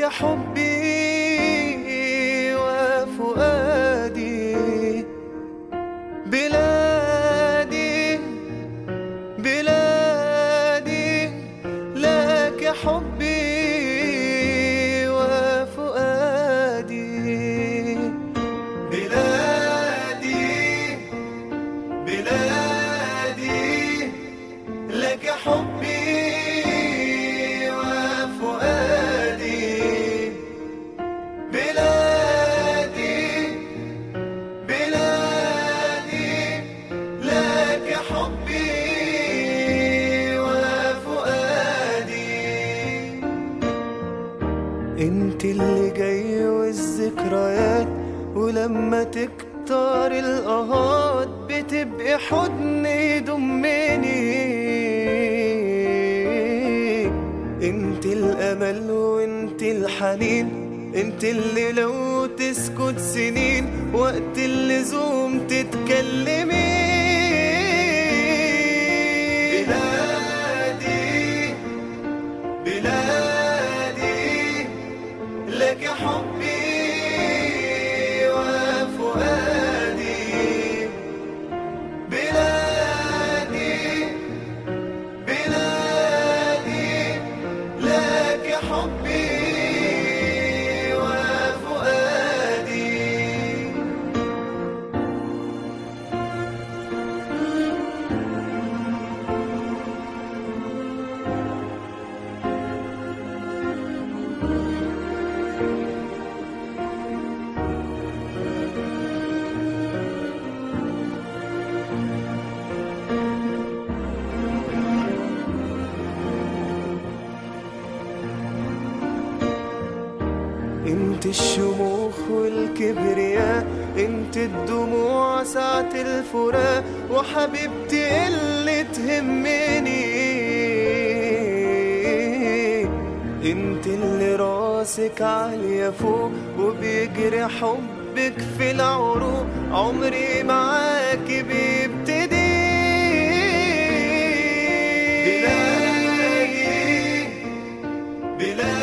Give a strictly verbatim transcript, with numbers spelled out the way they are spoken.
حبي وفؤادي، بلادي بلادي لك حبي وفؤادي، بلادي بلادي لك حبي وفؤادي، بلادي بلادي لك حبي وفؤادي. انت اللي جاي والذكريات، ولما تكتر القهات بتبقي حضن يضمني. انت الامل وانت الحنين، انت اللي لو تسكت سنين وقت اللزوم تتكلمي. بلادي بلادي لك حبي وفؤادي، بلادي بلادي لك حبي وفؤادي. انت الشموخ والكبرياء، انت الدموع ساعة الفراق، وحبيبتي اللي تهمني. انت اللي راسك عالية فوق وبيجري حبك في العروق، عمري معاكي بيبتدي. بلادي بلادي